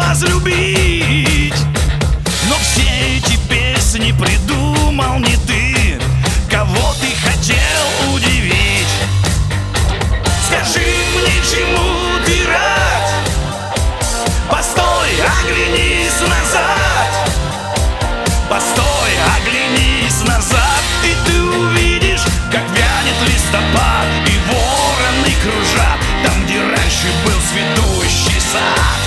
возлюбить. Но все эти песни придумал не ты. Кого ты хотел удивить? Скажи мне, чему ты рад? Постой, оглянись назад. Постой, оглянись назад, и ты увидишь, как вянет листопад, и вороны кружат там, где раньше был цветущий сад.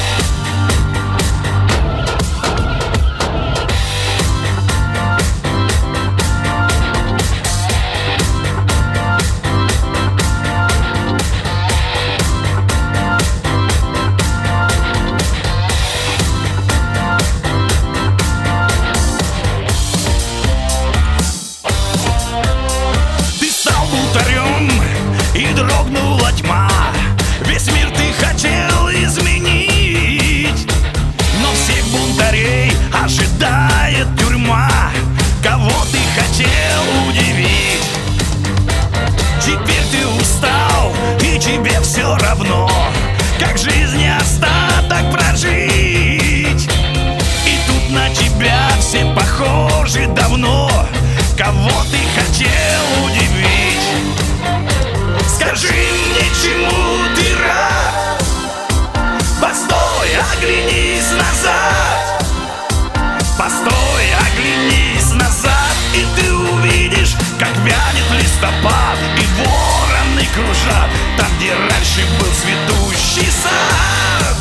И дрогнула тьма, весь мир ты хотел изменить. Но всех бунтарей ожидает тюрьма. Кого ты хотел удивить? Теперь ты устал, и тебе все равно, как жизни остаток прожить. И тут на тебя все похожи давно. Кого ты хотел удивить? Скажи мне, чему ты рад? Постой, оглянись назад. Постой, оглянись назад, и ты увидишь, как вянет листопад, и вороны кружат там, где раньше был цветущий сад.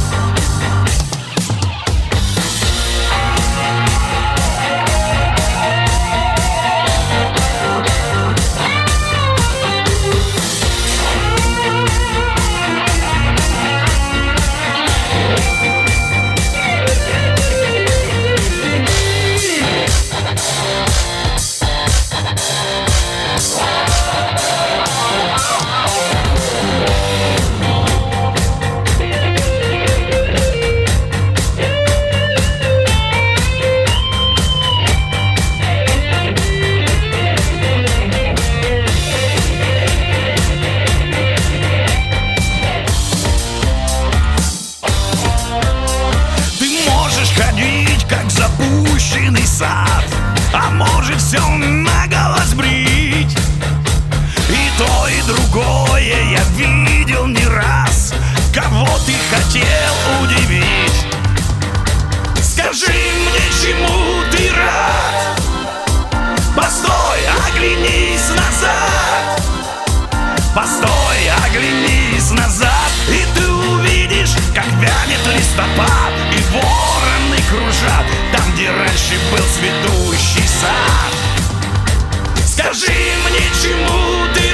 Как запущенный сад, а может все наголо сбрить. И то, и другое я видел не раз. Кого ты хотел удивить? Скажи мне, чему ты рад? Постой, оглянись назад. Постой, оглянись назад, и ты увидишь, как вянет листопад, и вороны кружат там, где раньше был цветущий сад. Скажи мне, чему ты